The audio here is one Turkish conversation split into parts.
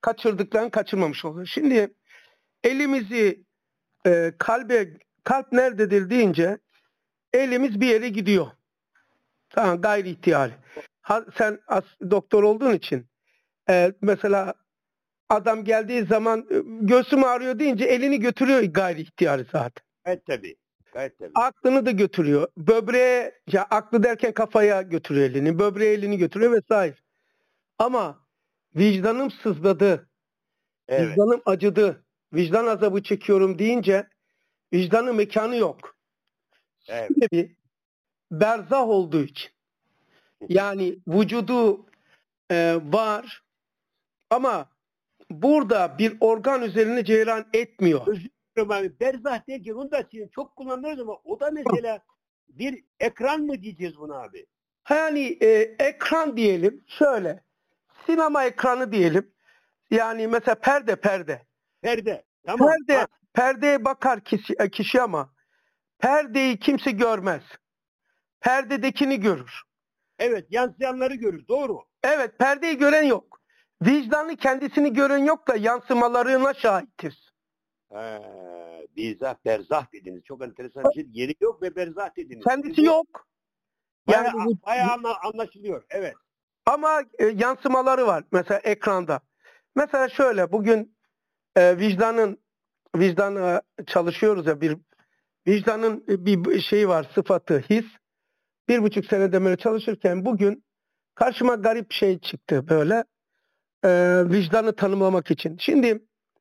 kaçırdıklarını kaçırmamış oluyor. Şimdi elimizi kalp nerededir deyince elimiz bir yere gidiyor. Tamam, gayri ihtiyari. Sen doktor olduğun için mesela adam geldiği zaman göğsüm ağrıyor deyince elini götürüyor gayri ihtiyari zaten. Evet tabii. Gayet tabii. Aklını da götürüyor. Böbreğe, ya aklı derken kafaya götürüyor elini. Böbreğe elini götürüyor vesaire. Ama vicdanım sızladı. Evet. Vicdanım acıdı. Vicdan azabı çekiyorum deyince vicdanın mekanı yok. Evet. Sebebi berzah olduğu için. Yani vücudu var ama burada bir organ üzerine cereyan etmiyor. Özür dilerim abi. Berzah derken onu da şimdi çok kullanıyoruz ama o da mesela bir ekran mı diyeceğiz buna abi? Yani ekran diyelim, şöyle sinema ekranı diyelim. Yani mesela perde. Perde. Tamam. Perdeye bakar kişi ama perdeyi kimse görmez. Perdedekini görür. Evet, yansıyanları görür. Doğru. Evet, perdeyi gören yok. Vicdanı kendisini gören yok da yansımalarına şahitiz. Bizah, berzah dediniz. Çok enteresan bir şey. Yeri yok ve berzah dediniz. Kendisi yok. Bayağı anlaşılıyor. Evet. Ama yansımaları var mesela ekranda. Mesela şöyle bugün vicdanı çalışıyoruz ya, bir vicdanın bir şeyi var, sıfatı, his. 1,5 senede böyle çalışırken bugün karşıma garip bir şey çıktı böyle vicdanı tanımlamak için. Şimdi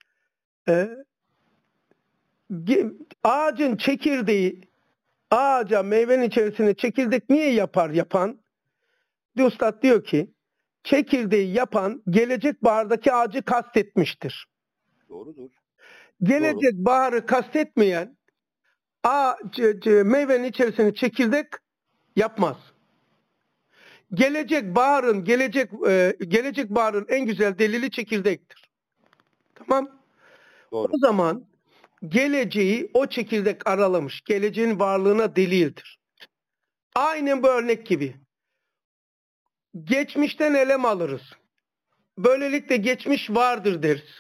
ağacın çekirdeği, ağaca meyvenin içerisine çekirdek niye yapan? Üstad diyor ki çekirdeği yapan gelecek bahardaki ağacı kastetmiştir. Doğrudur. Gelecek baharı kastetmeyen meyvenin içerisine çekirdek yapmaz. Gelecek baharın en güzel delili çekirdektir. Tamam? Doğru. O zaman geleceği o çekirdek aralamış. Geleceğin varlığına delildir. Aynen bu örnek gibi. Geçmişten elem alırız. Böylelikle geçmiş vardır deriz.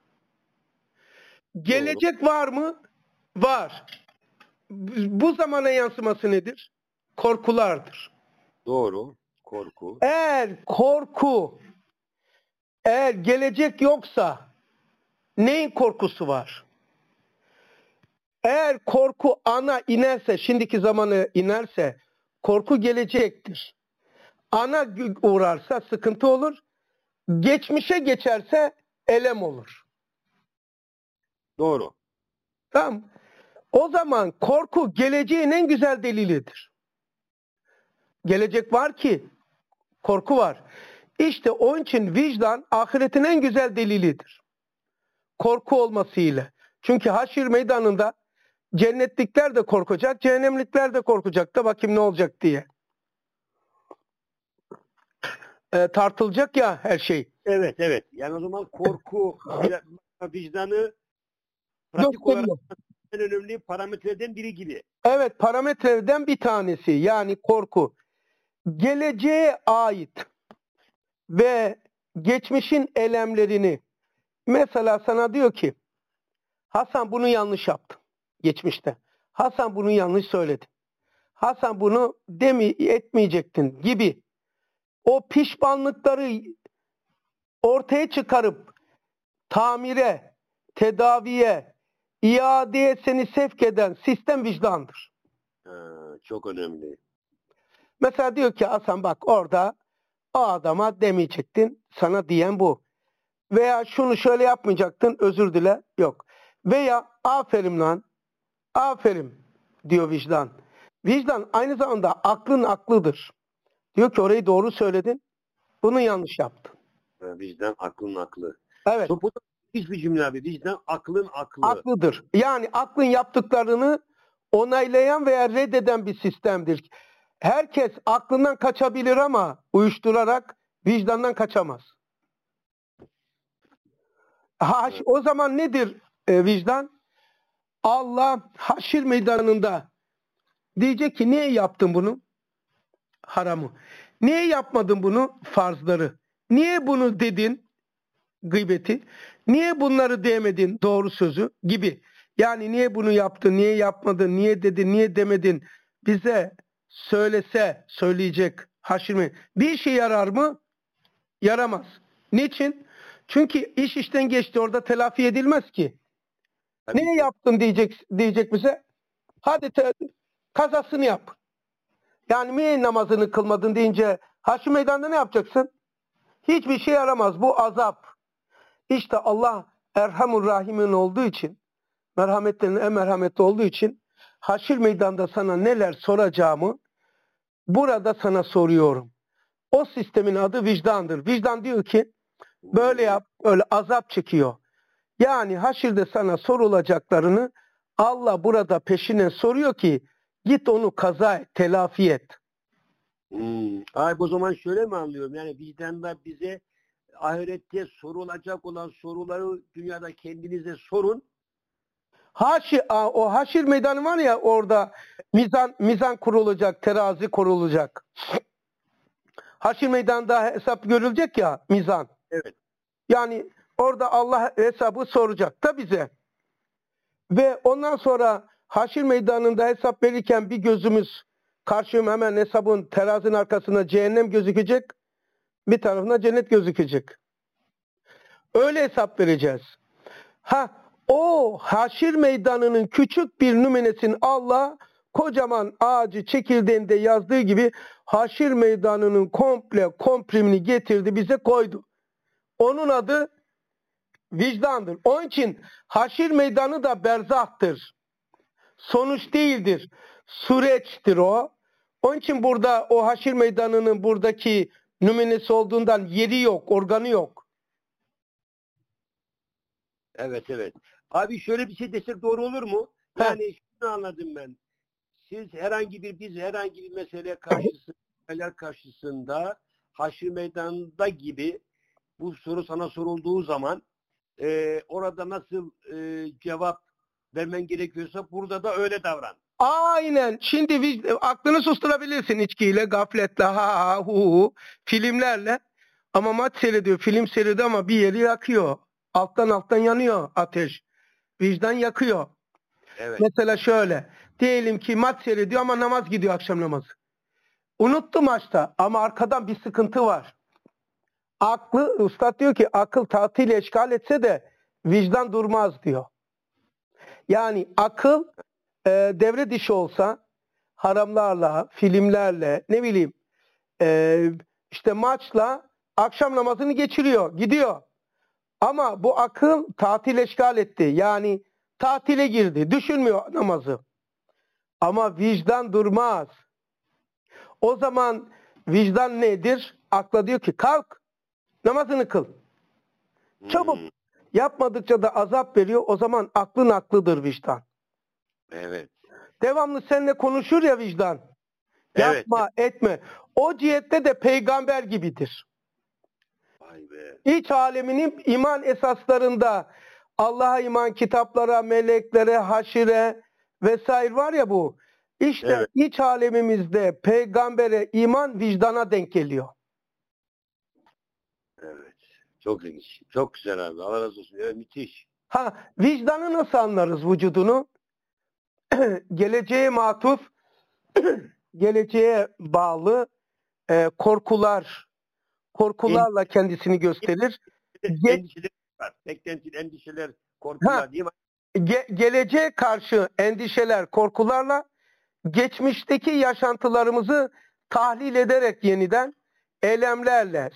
Gelecek var mı? Var. Bu zamana yansıması nedir? Korkulardır. Doğru. Korku. Eğer gelecek yoksa neyin korkusu var? Eğer korku ana inerse, şimdiki zamanı inerse korku gelecektir. Ana uğrarsa sıkıntı olur. Geçmişe geçerse elem olur. Doğru. Tamam. O zaman korku geleceğin en güzel delilidir. Gelecek var ki korku var. İşte onun için vicdan ahiretin en güzel delilidir. Korku olmasıyla. Çünkü haşir meydanında cennetlikler de korkacak, cehennemlikler de korkacak da bakayım ne olacak diye. Tartılacak ya her şey. Evet. Yani o zaman korku vicdanı pratik olarak en önemli parametreden biri gibi. Evet, parametreden bir tanesi. Yani korku. Geleceğe ait ve geçmişin elemlerini, mesela sana diyor ki Hasan bunu yanlış yaptın geçmişte. Hasan bunu yanlış söyledi. Hasan bunu etmeyecektin gibi. O pişmanlıkları ortaya çıkarıp tamire, tedaviye, iadeye seni sevk eden sistem vicdandır. Çok önemli. Mesela diyor ki Hasan bak orada o adama demeyecektin, sana diyen bu. Veya şunu şöyle yapmayacaktın, özür dile, yok. Veya aferin lan, aferin diyor vicdan. Vicdan aynı zamanda aklın aklıdır. Diyor ki orayı doğru söyledin, bunu yanlış yaptın. Vicdan aklın aklı. Evet. Bu da hiçbir cümle abi. Vicdan aklın aklı. Aklıdır. Yani aklın yaptıklarını onaylayan veya reddeden bir sistemdir. Herkes aklından kaçabilir ama uyuşturarak vicdandan kaçamaz. O zaman nedir vicdan? Allah haşir meydanında diyecek ki niye yaptın bunu? Haramı. Niye yapmadın bunu? Farzları. Niye bunu dedin? gıybeti. Niye bunları diyemedin doğru sözü gibi. Yani niye bunu yaptın, niye yapmadın, niye dedin, niye demedin bize söylese söyleyecek Haşir mi? Bir işe yarar mı? Yaramaz. Niçin? Çünkü iş işten geçti, orada telafi edilmez ki. Tabii Niye ki. yaptın diyecek bize. Hadi kazasını yap. Yani niye namazını kılmadın deyince Haşir Meydan'da ne yapacaksın? Hiçbir şey yaramaz. Bu azap. İşte Allah Erhamur Rahimin olduğu için, merhametlerin en merhametli olduğu için Haşir Meydan'da sana neler soracağımı burada sana soruyorum. O sistemin adı vicdandır. Vicdan diyor ki böyle yap, öyle azap çekiyor. Yani haşirde sana sorulacaklarını Allah burada peşine soruyor ki git onu kaza et, telafi et. Ay, o zaman şöyle mi anlıyorum? Yani vicdanda bize ahirette sorulacak olan soruları dünyada kendinize sorun. O haşir meydanı var ya, orada mizan kurulacak, terazi kurulacak. Haşir meydanında hesap görülecek ya, mizan. Evet. Yani orada Allah hesabı soracak da bize. Ve ondan sonra haşir meydanında hesap verirken bir gözümüz karşım hemen hesabın terazinin arkasında cehennem gözükecek. Bir tarafına cennet gözükecek. Öyle hesap vereceğiz. O haşir meydanının küçük bir nümenesini Allah kocaman ağacı çekirdeğinde yazdığı gibi haşir meydanının komple komprimini getirdi, bize koydu. Onun adı vicdandır. Onun için haşir meydanı da berzahtır. Sonuç değildir. Süreçtir o. Onun için burada o haşir meydanının buradaki nümunesi olduğundan yeri yok, organı yok. Evet, evet. Abi şöyle bir şey desek doğru olur mu? Yani şunu anladım ben. Biz herhangi bir mesele karşısında haşr meydanda gibi bu soru sana sorulduğu zaman orada nasıl cevap vermen gerekiyorsa burada da öyle davran. Aynen. Şimdi aklını susturabilirsin içkiyle, gafletle, hu, filmlerle. Ama maç seyrediyor, film seyrediyor ama bir yeri yakıyor. Alttan yanıyor ateş. Vicdan yakıyor. Evet. Mesela şöyle. Diyelim ki maç seyrediyor ama namaz gidiyor, akşam namazı. Unuttu maçta ama arkadan bir sıkıntı var. Üstad diyor ki akıl taatiyle eşgal etse de vicdan durmaz diyor. Yani akıl devre dışı olsa haramlarla, filmlerle, ne bileyim işte maçla akşam namazını geçiriyor, gidiyor. Ama bu akıl tatil eşgal etti. Yani tatile girdi. Düşünmüyor namazı. Ama vicdan durmaz. O zaman vicdan nedir? Akla diyor ki kalk, namazını kıl. Çabuk. Yapmadıkça da azap veriyor. O zaman aklın aklıdır vicdan. Evet. Devamlı seninle konuşur ya vicdan. Yapma, etme. O cihette de peygamber gibidir. Vay be. İç aleminin iman esaslarında Allah'a iman, kitaplara, meleklere, haşire vesaire var ya bu. İşte iç alemimizde peygambere iman vicdana denk geliyor. Evet. Çok ilginç. Çok güzel abi. Allah razı olsun. Evet, müthiş. Vicdanı nasıl anlarız, vücudunu? Geleceğe matuf, geleceğe bağlı korkularla kendisini gösterir. Endişeler var. Endişeler, korkular değil mi? Geleceğe karşı endişeler, korkularla geçmişteki yaşantılarımızı tahlil ederek yeniden elemlerle,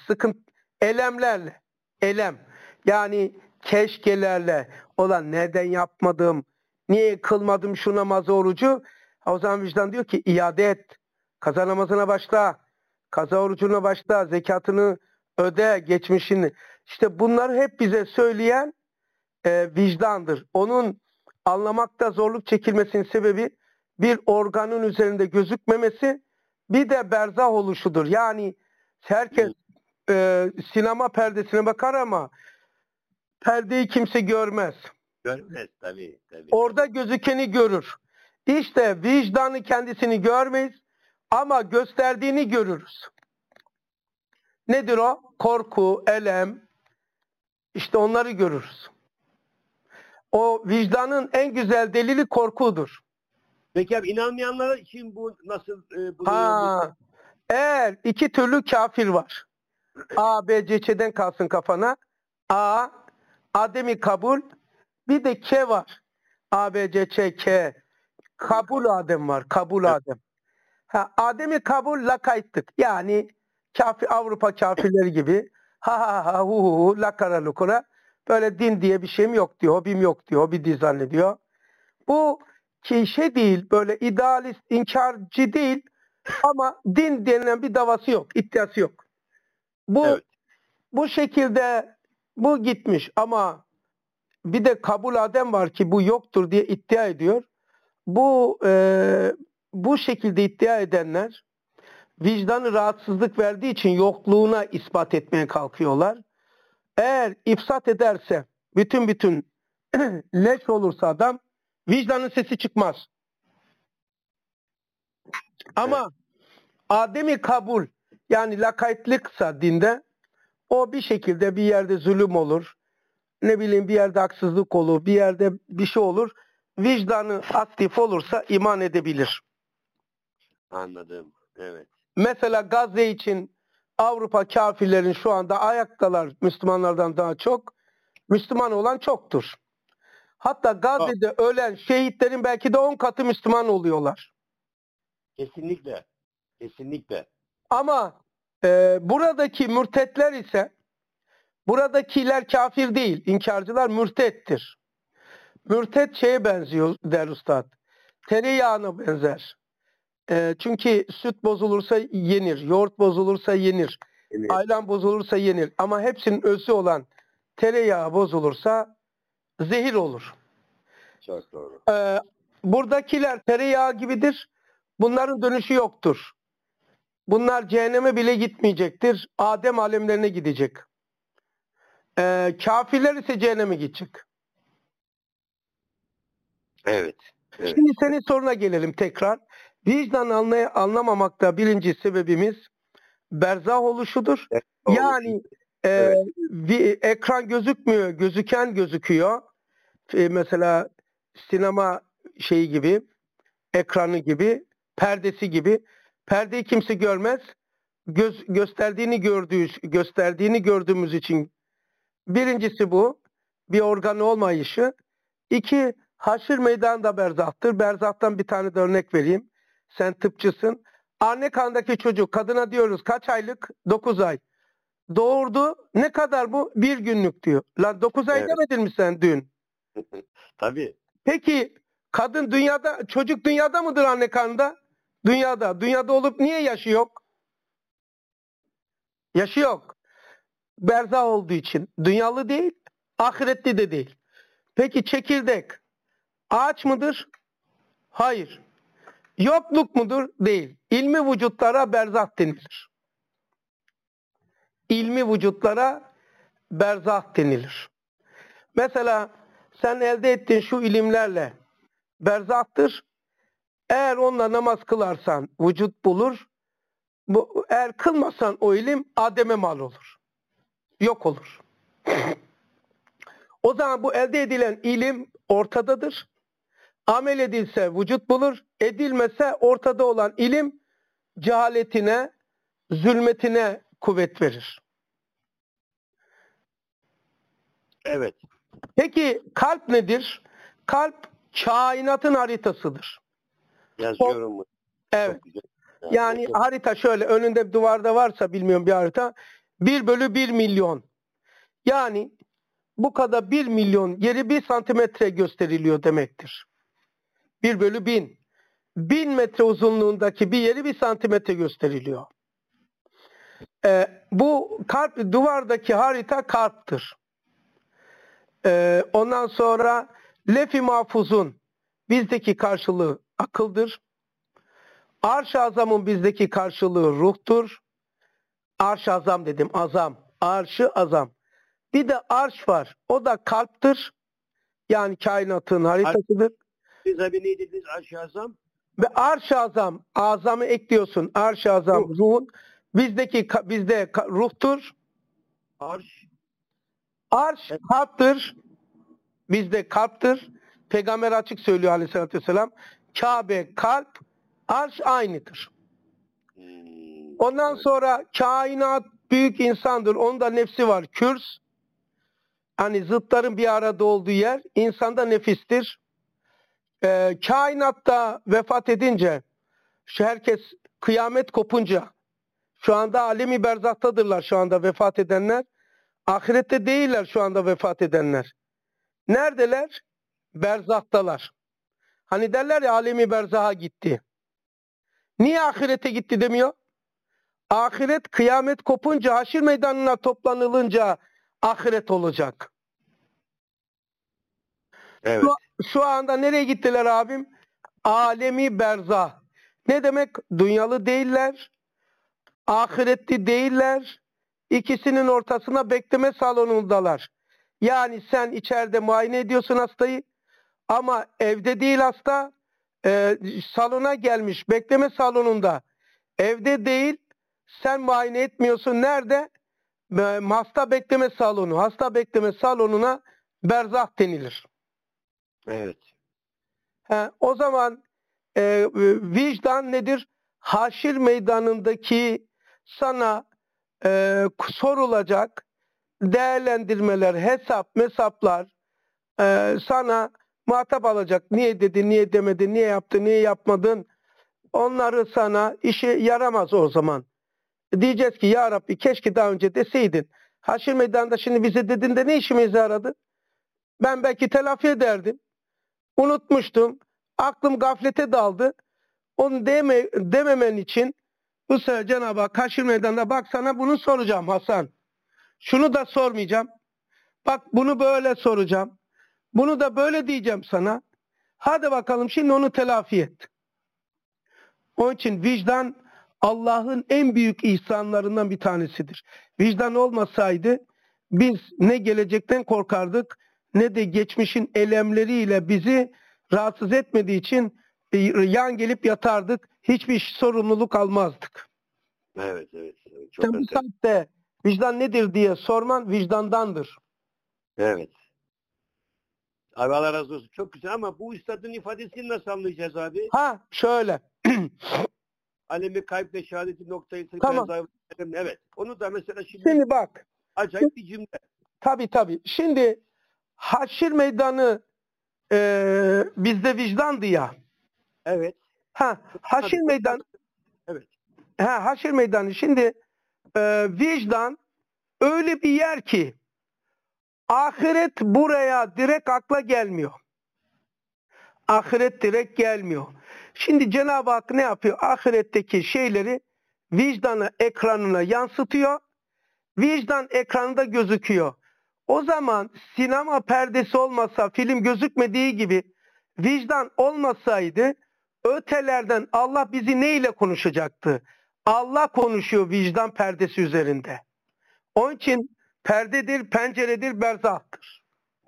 elem yani keşkelerle, olan neden yapmadım, niye kılmadım şu namazı, orucu. O zaman vicdan diyor ki iade et, kaza namazına başla, kaza orucuna başla, zekatını öde, geçmişini. İşte bunları hep bize söyleyen vicdandır. Onun anlamakta zorluk çekilmesinin sebebi bir organın üzerinde gözükmemesi, bir de berzah oluşudur. Yani herkes sinema perdesine bakar ama perdeyi kimse görmez. Görmez tabii. Orada gözükeni görür. İşte vicdanı kendisini görmeyiz ama gösterdiğini görürüz. Nedir o? Korku, elem, İşte onları görürüz. O vicdanın en güzel delili korkudur. Peki abi inanmayanlar için bu nasıl bulunuyor? Ha, eğer iki türlü kafir var. A, B, C, Ç'den kalsın kafana. A, Adem'i kabul. Bir de K var. A, B, C, Ç, K. Kabul Adem var. Kabul Adem. Ha, Adem'i kabul lakayttık. Yani kafir, Avrupa kafirleri gibi ha ha ha hu hu hu lakara lukura böyle din diye bir şeyim yok diyor. Hobim yok diyor. Hobi diye zannediyor. Bu ki şey değil, böyle idealist, inkarcı değil ama din denilen bir davası yok, iddiası yok. Bu Evet. bu şekilde bu gitmiş ama bir de kabul Adem var ki bu yoktur diye iddia ediyor. Bu şekilde iddia edenler vicdanı rahatsızlık verdiği için yokluğuna ispat etmeye kalkıyorlar. Eğer ifsat ederse bütün leş olursa adam vicdanın sesi çıkmaz. Ama Adem'i kabul yani lakaytlıksa dinde o bir şekilde bir yerde zulüm olur. Ne bileyim bir yerde haksızlık olur. Bir yerde bir şey olur. Vicdanı aktif olursa iman edebilir. Anladım. Evet. Mesela Gazze için Avrupa kafirlerin şu anda ayaktalar Müslümanlardan daha çok. Müslüman olan çoktur. Hatta Gazze'de ölen şehitlerin belki de 10 katı Müslüman oluyorlar. Kesinlikle. Kesinlikle. Ama buradaki mürtetler ise buradakiler kafir değil. İnkarcılar mürtettir. Mürtet şeye benziyor der Üstad. Tereyağına benzer. Çünkü süt bozulursa yenir. Yoğurt bozulursa yenir. Evet. Ayran bozulursa yenir. Ama hepsinin özü olan tereyağı bozulursa zehir olur. Çok doğru. Buradakiler tereyağı gibidir. Bunların dönüşü yoktur. Bunlar cehenneme bile gitmeyecektir. Adem alemlerine gidecek. Kafirler ise cehenneme gidecek. Evet. Evet. Şimdi senin soruna gelelim tekrar. Vicdan anlamamakta birinci sebebimiz berzah oluşudur. Evet. Yani Evet. bir ekran gözükmüyor, gözüken gözüküyor. Mesela sinema şeyi gibi, ekranı gibi, perdesi gibi. Perdeyi kimse görmez. Gösterdiğini gördüğümüz için birincisi bu. Bir organı olmayışı. İki, haşir meydanı da berzahtır. Berzahtan bir tane de örnek vereyim. Sen tıpçısın. Anne karnındaki çocuk, kadına diyoruz kaç aylık? 9 ay. Doğurdu. Ne kadar bu? 1 günlük diyor. Lan 9 ay Evet. demedin mi sen dün? Tabii. Peki kadın dünyada, çocuk dünyada mıdır anne karnında? Dünyada. Dünyada olup niye yaşı yok? Yaşı yok. Berzah olduğu için. Dünyalı değil, ahiretli de değil. Peki çekirdek ağaç mıdır? Hayır. Yokluk mudur? Değil. İlmi vücutlara berzah denilir. İlmi vücutlara berzah denilir. Mesela sen elde ettiğin şu ilimlerle berzahtır. Eğer onunla namaz kılarsan vücut bulur. Eğer kılmasan o ilim Adem'e mal olur. Yok olur. O zaman bu elde edilen ilim ortadadır. Amel edilse vücut bulur. Edilmese ortada olan ilim cehaletine, zulmetine kuvvet verir. Evet. Peki kalp nedir? Kalp kainatın haritasıdır. Yazıyorum. Evet. Çok güzel. Yani harita şöyle önünde bir duvarda varsa bilmiyorum bir harita 1/1 milyon. Yani bu kadar 1 milyon yeri 1 santimetre gösteriliyor demektir. 1/1000. 1000 metre uzunluğundaki bir yeri 1 santimetre gösteriliyor. Bu kalp duvardaki harita kalptir. Ondan sonra Lef-i Mahfuz'un bizdeki karşılığı akıldır. Arş-ı Azam'ın bizdeki karşılığı ruhtur. Arş-ı Azam dedim, azam. Arş-ı Azam. Bir de arş var. O da kalptir. Yani kainatın haritasıdır. Siz abi ne dediniz aşağısam? Ve Arş-ı Azam, azamı ekliyorsun. Arş-ı Azam, ruhun. Bizde ruhtur. Arş. Arş kalptir. Bizde kalptir. Peygamber açık söylüyor aleyhissalatü vesselam. Kabe kalp, arş aynıdır. Ondan sonra kainat büyük insandır. Onda nefsi var. Kürs. Hani zıtların bir arada olduğu yer. İnsanda nefistir. Kainatta vefat edince, herkes kıyamet kopunca, şu anda alemi berzahtadırlar şu anda vefat edenler. Ahirette değiller şu anda vefat edenler. Neredeler? Berzahtalar. Hani derler ya alemi berzaha gitti. Niye ahirete gitti demiyor? Ahiret kıyamet kopunca, haşir meydanına toplanılınca ahiret olacak. Evet. Şu anda nereye gittiler abim? Alemi berzah. Ne demek? Dünyalı değiller, ahiretli değiller. İkisinin ortasına bekleme salonundalar. Yani sen içeride muayene ediyorsun hastayı ama evde değil hasta, salona gelmiş bekleme salonunda. Evde değil, sen muayene etmiyorsun. Nerede? Hasta bekleme salonu. Hasta bekleme salonuna berzah denilir. Evet. O zaman vicdan nedir? Haşir meydanındaki sana sorulacak değerlendirmeler, hesaplar sana muhatap alacak. Niye dedin, niye demedin, niye yaptın, niye yapmadın? Onları sana işe yaramaz o zaman. Diyeceğiz ki ya Rabbi keşke daha önce deseydin. Haşir meydanında şimdi bize dedin de ne işimize yaradı? Ben belki telafi ederdim. Unutmuştum. Aklım gaflete daldı. Onu dememen için bu sefer Cenab-ı Hak haşir meydanında bak sana bunu soracağım Hasan. Şunu da sormayacağım. Bak bunu böyle soracağım. Bunu da böyle diyeceğim sana. Hadi bakalım şimdi onu telafi et. Onun için vicdan Allah'ın en büyük ihsanlarından bir tanesidir. Vicdan olmasaydı biz ne gelecekten korkardık ne de geçmişin elemleriyle bizi rahatsız etmediği için yan gelip yatardık. Hiçbir sorumluluk almazdık. Evet. Çok Sen bu saatte vicdan nedir diye sorman vicdandandır. Evet. Abi Allah razı olsun. Çok güzel ama bu üstadın ifadesini nasıl anlayacağız abi? Şöyle. Alemi kayıp ve şehadeti noktayı Tamam. Evet. Onu da mesela şimdi Şimdi bak. acayip bir cümle. Tabii. Şimdi haşir meydanı bizde vicdandı ya. Evet. Haşir meydanı. Evet. Haşir meydanı. Şimdi vicdan öyle bir yer ki ahiret buraya direkt akla gelmiyor. Ahiret direkt gelmiyor. Şimdi Cenab-ı Hak ne yapıyor? Ahiretteki şeyleri vicdanı ekranına yansıtıyor. Vicdan ekranında gözüküyor. O zaman sinema perdesi olmasa, film gözükmediği gibi vicdan olmasaydı ötelerden Allah bizi neyle konuşacaktı? Allah konuşuyor vicdan perdesi üzerinde. Onun için perdedir, penceredir, berzahtır.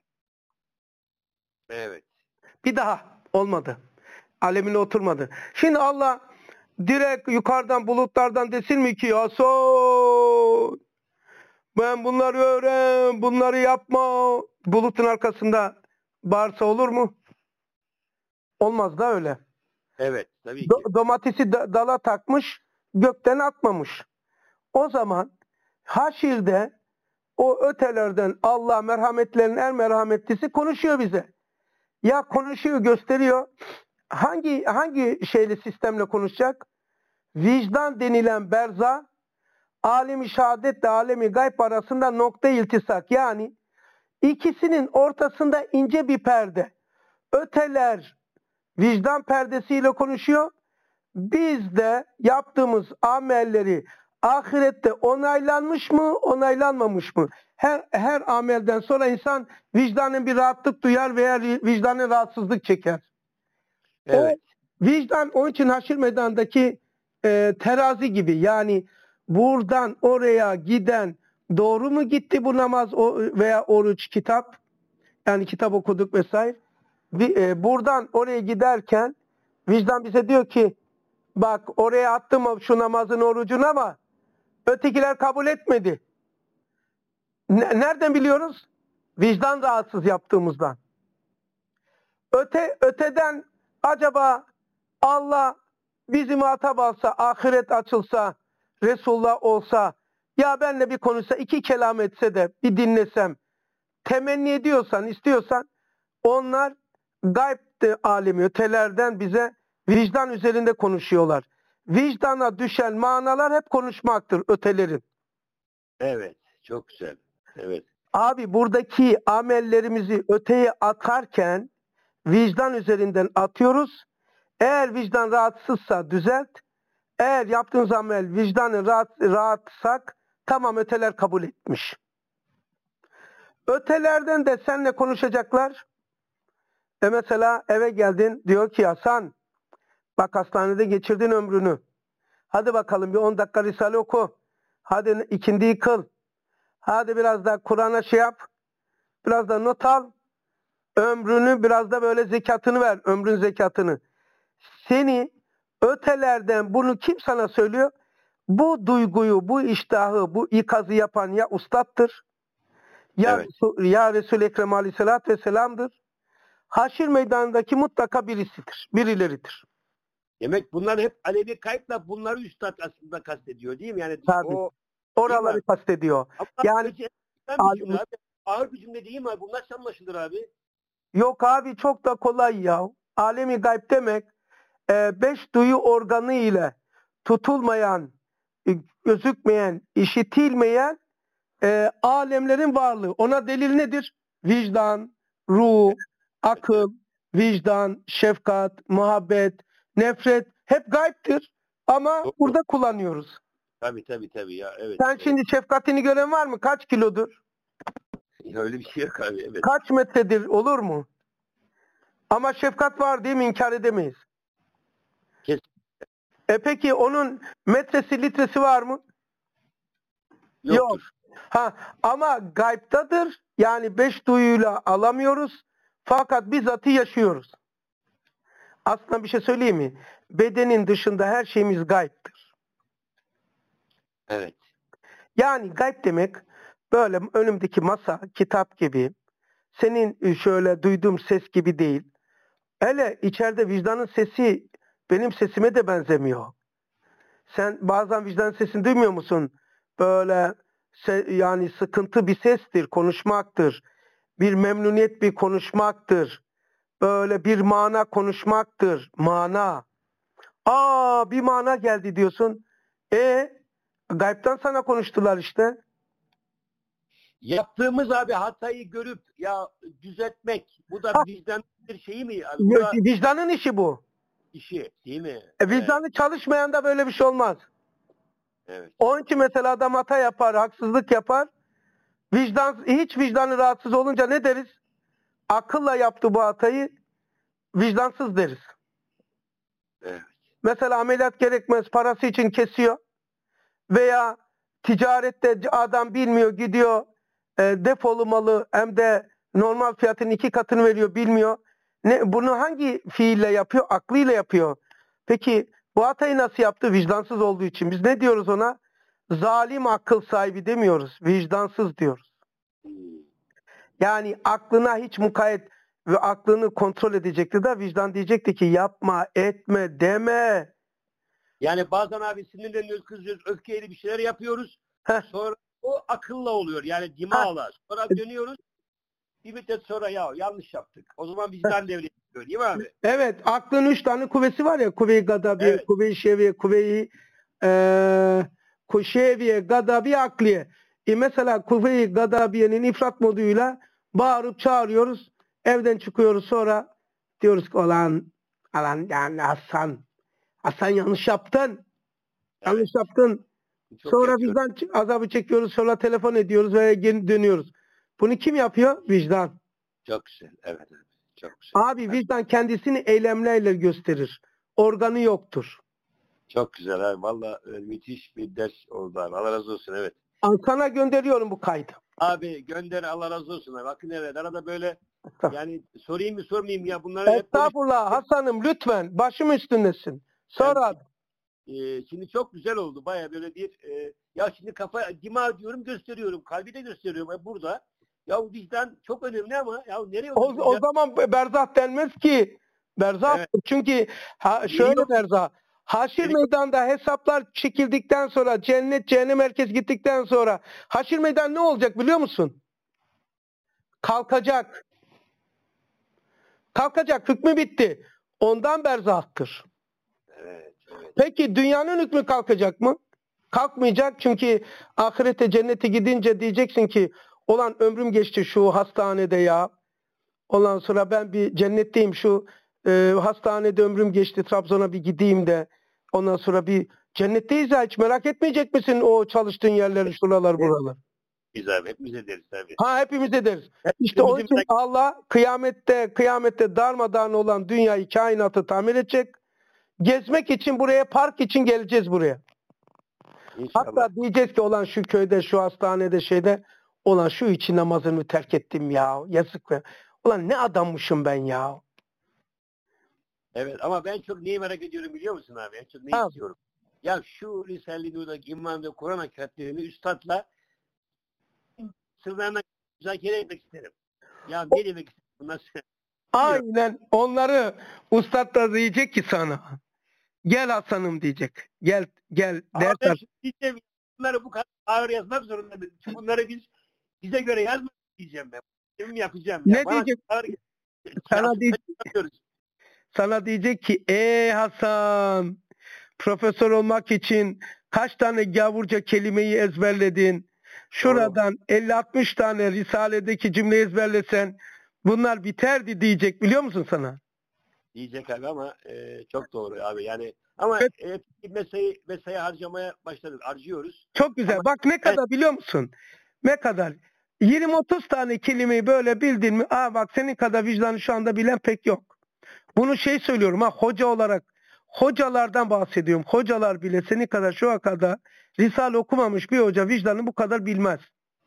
Evet. Bir daha olmadı. Alemine oturmadı. Şimdi Allah direkt yukarıdan bulutlardan desin mi ki Hasan ben bunları öğren, bunları yapma. Bulutun arkasında bağırsa olur mu? Olmaz da öyle. Evet, tabii ki. Domatesi dala takmış, gökten atmamış. O zaman haşirde o ötelerden Allah merhametlerin en merhametlisi konuşuyor bize. Ya konuşuyor, gösteriyor. Hangi sistemle konuşacak? Vicdan denilen berza, alemi şehadetle alemi gayb arasında nokta iltisak. Yani ikisinin ortasında ince bir perde. Öteler vicdan perdesiyle konuşuyor. Biz de yaptığımız amelleri ahirette onaylanmış mı, onaylanmamış mı? Her amelden sonra insan vicdanın bir rahatlık duyar veya vicdanın rahatsızlık çeker. Evet. O vicdan onun için haşir meydanındaki terazi gibi. Yani buradan oraya giden doğru mu gitti bu namaz veya oruç, kitap? Yani kitap okuduk vesaire. Buradan oraya giderken vicdan bize diyor ki bak oraya attım şu namazın orucunu ama ötekiler kabul etmedi. Nereden biliyoruz? Vicdan rahatsız yaptığımızdan. Öteden acaba Allah bizi muhatap alsa, ahiret açılsa, Resulullah olsa, ya benle bir konuşsa, 2 kelam etse de bir dinlesem, temenni ediyorsan, istiyorsan, onlar gayb alemi, ötelerden bize vicdan üzerinde konuşuyorlar. Vicdana düşen manalar hep konuşmaktır ötelerin. Evet. Çok güzel. Evet. Abi buradaki amellerimizi öteye atarken vicdan üzerinden atıyoruz. Eğer vicdan rahatsızsa düzelt. Eğer yaptığınız amel vicdanı rahatsak tamam, öteler kabul etmiş. Ötelerden de seninle konuşacaklar. Mesela eve geldin, diyor ki Hasan, bak hastanede geçirdin ömrünü. Hadi bakalım bir 10 dakika Risale oku. Hadi ikindiyi kıl. Hadi biraz da Kur'an'a şey yap. Biraz da not al. Ömrünü biraz da böyle zekatını ver. Ömrün zekatını. Seni ötelerden bunu kim sana söylüyor? Bu duyguyu, bu iştahı, bu ikazı yapan ya ustattır, ya, Evet. ya Resul-i Ekrem Aleyhisselatü Vesselam'dır. Haşir meydanındaki mutlaka birisidir, birileridir. Demek bunlar hep Alevi kayıpla bunları üstad aslında kastediyor değil mi? Yani Tabii. o Oraları kastediyor. ama Yani bir cümle abi. Ağır bir cümle değil mi abi? Bunlar nasıl anlaşılır abi? yok abi, çok da kolay ya. Alemi gayb demek 5 duyu organı ile tutulmayan, gözükmeyen, işitilmeyen alemlerin varlığı. Ona delil nedir? Vicdan, ruh, akıl, vicdan, şefkat, muhabbet, nefret hep gaybdir. Ama Doğru. burada kullanıyoruz. Tabii ya. Evet. Sen şimdi şefkatini gören var mı? Kaç kilodur? Ya öyle bir şey yok abi. Evet. Kaç metredir, olur mu? Ama şefkat var değil mi? İnkar edemeyiz. Kesin. Peki onun metresi, litresi var mı? Yoktur. Yok. Ama gaybtadır. Yani 5 duyuyla alamıyoruz. Fakat bizzatı yaşıyoruz. Aslında bir şey söyleyeyim mi? Bedenin dışında her şeyimiz gaybtır. Evet. Yani gayb demek böyle önümdeki masa, kitap gibi, senin şöyle duyduğum ses gibi değil. Hele içeride vicdanın sesi benim sesime de benzemiyor. Sen bazen vicdan sesini duymuyor musun? Böyle yani sıkıntı bir sestir, konuşmaktır. Bir memnuniyet bir konuşmaktır. Böyle bir mana konuşmaktır. Mana. Bir mana geldi diyorsun. Gaybtan sana konuştular işte. Yaptığımız abi hatayı görüp ya düzeltmek bu da vicdan bir şeyi mi abi? Bu da Vicdanın işi bu. işi değil mi? Vicdanı çalışmayan da böyle bir şey olmaz. Evet. Onun için mesela adam hata yapar, haksızlık yapar. Hiç vicdanı rahatsız olunca ne deriz? Akılla yaptı bu hatayı, vicdansız deriz. Evet. Mesela ameliyat gerekmez, parası için kesiyor. Veya ticarette adam bilmiyor, gidiyor defolu malı hem de normal fiyatın 2 katını veriyor, bilmiyor. Bunu hangi fiille yapıyor? Aklıyla yapıyor. Peki bu hatayı nasıl yaptı? Vicdansız olduğu için. Biz ne diyoruz ona? Zalim akıl sahibi demiyoruz. Vicdansız diyoruz. Yani aklına hiç mukayyet ve aklını kontrol edecekti de vicdan diyecekti ki yapma, etme, deme. Yani bazen abi sinirleniyoruz, kızıyoruz, öfkeyle bir şeyler yapıyoruz. Sonra o akılla oluyor. Yani dimağla. Sonra dönüyoruz. Bir müddet sonra ya yanlış yaptık. O zaman vicdan devreye giriyor değil mi abi? Evet. Aklın 3 tane kuvvesi var ya. Kuvve-i gadabiye, Evet. kuvve-i şeviye, kuvve-i şeviye, gadabiye, akliye. Mesela kuvve-i gadabiyenin ifrat moduyla bağırıp çağırıyoruz. Evden çıkıyoruz, sonra diyoruz ki olan yani Hasan yanlış yaptın. Evet. Yanlış yaptın. Çok Sonra yapıyorum. vicdan azabı çekiyoruz. Sonra telefon ediyoruz ve geri dönüyoruz. Bunu kim yapıyor? Vicdan. Çok güzel. Evet. Çok güzel. Abi vicdan kendisini eylemlerle gösterir. Organı yoktur. Çok güzel abi. Valla müthiş bir ders oldu abi. Allah razı olsun. Evet. Sana gönderiyorum bu kaydı. Abi gönder, Allah razı olsun abi. Bakın evet. Arada böyle yani sorayım mı sormayayım ya bunları hep Estağfurullah Hasan'ım, lütfen başım üstündesin. Sonra Şimdi çok güzel oldu. Baya böyle bir ya şimdi dima diyorum, gösteriyorum. Kalbi de gösteriyorum. Burada. Ya vicdan çok önemli ama ya nereye O zaman berzah denmez ki. Berzah. Evet. Çünkü şöyle berzah. Haşir meydanda hesaplar çekildikten sonra, cennet cehennem herkes gittikten sonra haşir meydan ne olacak biliyor musun? Kalkacak. Kalkacak. Hükmü bitti. Ondan berzahtır. Evet. Peki dünyanın hükmü kalkacak mı? Kalkmayacak, çünkü ahirete, cennete gidince diyeceksin ki olan ömrüm geçti şu hastanede ya. Ondan sonra ben bir cennetteyim, şu hastanede ömrüm geçti, Trabzon'a bir gideyim de ondan sonra bir cennetteyiz ya, hiç merak etmeyecek misin o çalıştığın yerleri, şuralar, buralar? Biz abi hepimiz ederiz tabii. Hepimiz ederiz. İşte onun için Allah kıyamette darmadağın olan dünyayı, kainatı tamir edecek. Gezmek için buraya, park için geleceğiz buraya. İnşallah. Hatta diyeceğiz ki olan şu köyde, şu hastanede, şeyde olan şu için namazımı terk ettim ya. Yazık be. Ulan ne adammışım ben ya. Evet ama ben çok neyi merak ediyorum biliyor musun abi? Ben çok neyi istiyorum? Ya şu Risale-i Nur'daki İmam ve Kur'an hakikatlerini üstadla sırlarına müzakere etmek isterim. Ya ne demek istedim? Nasıl? Aynen. Onları ustad da diyecek ki sana. Gel Hasan'ım diyecek. Gel ders diyeceğim. Bunları bu kadar ağır yazmak zorunda değilim. Çünkü bunları bize göre yazmak diyeceğim ben. Şimdi yapacağım. Ne diyecek? Sana diyecek ki Hasan, profesör olmak için kaç tane gavurca kelimeyi ezberledin? Şuradan 50-60 tane Risale'deki cümleyi ezberlesen bunlar biterdi diyecek, biliyor musun sana? Diyecek abi ama çok doğru abi. Yani ama mesai harcamaya başladık. Harcıyoruz. Çok güzel. Ama, bak ne kadar biliyor musun? Ne kadar? 20-30 tane kelimeyi böyle bildin mi? Bak senin kadar vicdanı şu anda bilen pek yok. Bunu söylüyorum hoca olarak. Hocalardan bahsediyorum. Hocalar bile senin kadar şu ana kadar Risale okumamış bir hoca vicdanı bu kadar bilmez.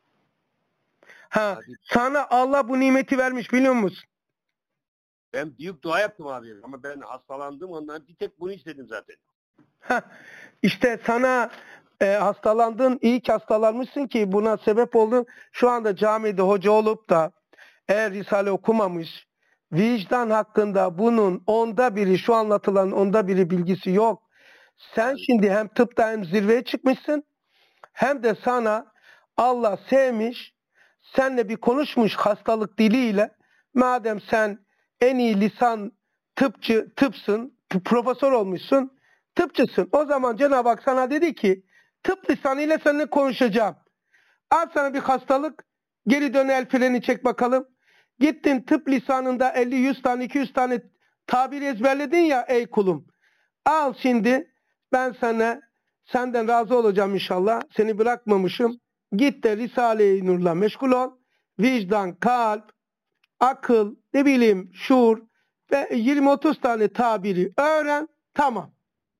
Sana Allah bu nimeti vermiş, biliyor musun? Ben büyük dua yaptım abi ama ben hastalandım, ondan bir tek bunu istedim zaten. İşte sana hastalandın, iyi ki hastalanmışsın ki buna sebep oldun. Şu anda camide hoca olup da eğer Risale okumamış, vicdan hakkında bunun onda biri, şu anlatılan onda biri bilgisi yok. Sen şimdi hem tıpta hem zirveye çıkmışsın, hem de sana Allah sevmiş, seninle bir konuşmuş hastalık diliyle. Madem sen en iyi lisan tıpsın, profesör olmuşsun, tıpçısın. O zaman Cenab-ı Hak sana dedi ki tıp lisanıyla seninle konuşacağım. Al sana bir hastalık, geri dön, el freni çek bakalım. Gittin tıp lisanında 50-100 tane 200 tane tabir ezberledin ya ey kulum. Al şimdi, ben senden razı olacağım inşallah. Seni bırakmamışım. Git de Risale-i Nur'la meşgul ol. Vicdan, kalp, akıl, ne bileyim şuur ve 20-30 tane tabiri öğren. Tamam.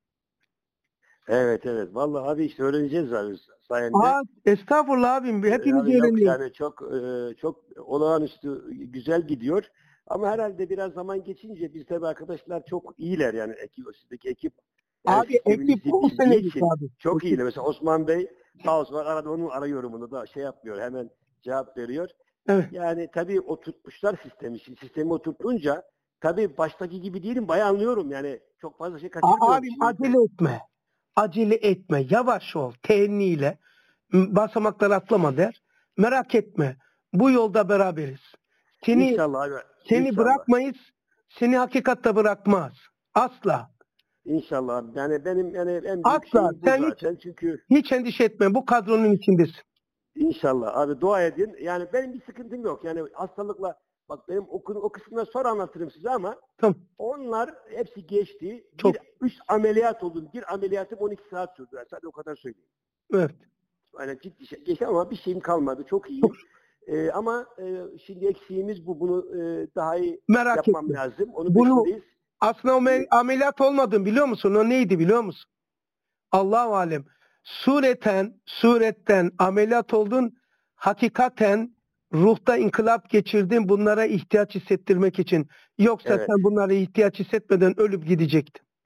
Evet. Vallahi abi işte öğreneceğiz abi sayende. Estağfurullah abim. Hepimiz öğreniyoruz. Yani çok olağanüstü güzel gidiyor. Ama herhalde biraz zaman geçince biz tabii arkadaşlar çok iyiler yani sizdeki ekip. Yani abi ekip 10 senelik abi. Çok iyiler. Mesela Osman Bey sağ olsun, arada onu arıyorum, onu da yapmıyor, hemen cevap veriyor. Evet. Yani tabii oturtmuşlar sistemi. Sistemi oturtunca tabii baştaki gibi değilim, bayağı anlıyorum yani, çok fazla şey kaçırmıyorum. Abim acele etme. Yavaş ol. Teenniyle. Basamakları atlama der. Merak etme. Bu yolda beraberiz. İnşallah abi. Seni bırakmayız. Seni hakikatte bırakmaz. Asla. İnşallah. Yani benim en büyük asla. Sen zaten. Çünkü hiç endişe etme. Bu kadronun içindesin. İnşallah abi, dua edin. Yani benim bir sıkıntım yok. Yani hastalıkla, bak benim o kısmını sonra anlatırım size ama tamam. Onlar hepsi geçti. Çok. 3 ameliyat oldum. Bir ameliyatım 12 saat sürdü. Sadece o kadar söyleyeyim. Evet. Yani ciddi şey geçti ama bir şeyim kalmadı. Çok iyiyim. Ama şimdi eksiğimiz bu. Bunu daha iyi yapmam lazım. Onu peşindeyiz. Aslında o ameliyat olmadın, biliyor musun? O neydi biliyor musun? Allahu alem. Suretten ameliyat oldun. Hakikaten ruhta inkılap geçirdin, bunlara ihtiyaç hissettirmek için. Yoksa sen bunlara ihtiyaç hissetmeden ölüp gidecektin.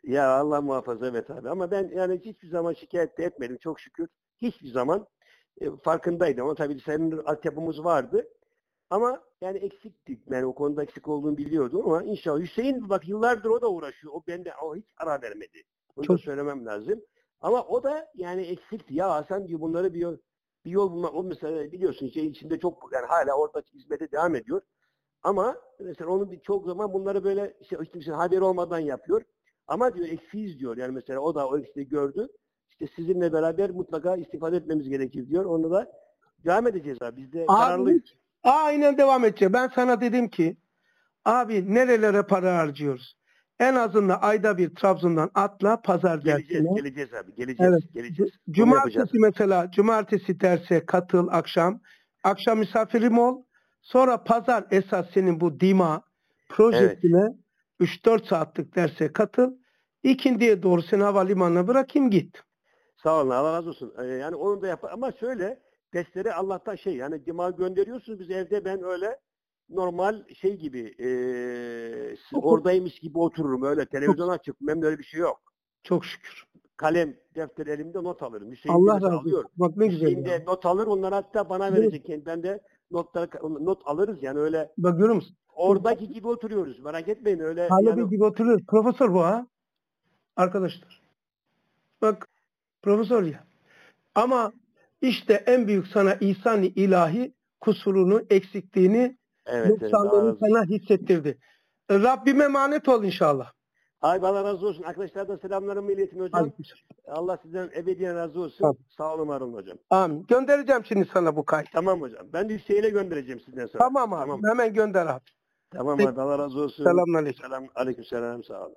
Ya Allah muhafaza, evet abi. Ama ben yani hiçbir zaman şikayet de etmedim çok şükür. Hiçbir zaman farkındaydım. Ama tabii senin altyapımız vardı. Ama yani eksiktik. Yani o konuda eksik olduğunu biliyordum ama inşallah. Hüseyin bak yıllardır o da uğraşıyor. O hiç ara vermedi. Bunu da Çok söylemem lazım. Ama o da yani eksikti. Ya Hasan diyor bunları bir yol bulmak. O mesela biliyorsun şeyin içinde çok yani hala orada hizmete devam ediyor. Ama mesela onun çok zaman bunları böyle işte haberi olmadan yapıyor. Ama diyor eksiyiz diyor. Yani mesela o da o eksiği gördü. İşte sizinle beraber mutlaka istifade etmemiz gerekir diyor. Onda da devam edeceğiz abi. Biz de abi kararlıyız. hiç aynen devam edecek. Ben sana dedim ki abi nerelere para harcıyoruz? En azından ayda bir Trabzon'dan atla pazar dersine. Geleceğiz abi. Evet. Geleceğiz. Onu yapacağız. Cumartesi mesela cumartesi derse katıl akşam. Akşam misafirim ol. Sonra pazar esas senin bu DİMA Evet. projesine 3-4 saatlik derse katıl. İkindiye doğru seni havalimanına bırakayım git. Sağ olun. Allah razı olsun. Yani onu da yap. Ama şöyle dersleri Allah'tan yani cuma gönderiyorsunuz. Biz evde ben öyle normal şey gibi siz oradaymış gibi otururum. Öyle Çok, televizyon açıp benim öyle bir şey yok. çok şükür. Kalem, defter elimde not alırım. Hüseyin de Allah mesela razı olsun. alıyor. Bak ne güzel Hüseyin ya. de not alır. Onlar hatta bana Evet. verecek. Yani ben de not alırız. Yani öyle Bak görüyor musun? oradaki gibi oturuyoruz. Merak etmeyin öyle Halebi yani gibi oturuyor. Profesör bu ha. Arkadaşlar. Bak profesör ya. Ama işte en büyük sana ihsan-ı ilahi kusurunu, eksikliğini, evet Allah noksanlığını razı olsun. sana hissettirdi. Rabbime emanet ol inşallah. Ay Allah razı olsun. Arkadaşlardan selamlarımı iletin hocam. Hadi. Allah sizden ebediyen razı olsun. Tamam. Sağ olun var olun hocam. Amin. Göndereceğim şimdi sana bu kaydı. Tamam hocam. Ben de Hüseyin'e göndereceğim sizden sonra. Tamam abi. Hemen gönder abi. Tamam Peki. abi. Allah razı olsun. Selamünaleyküm. Aleyküm selam. Sağ olun.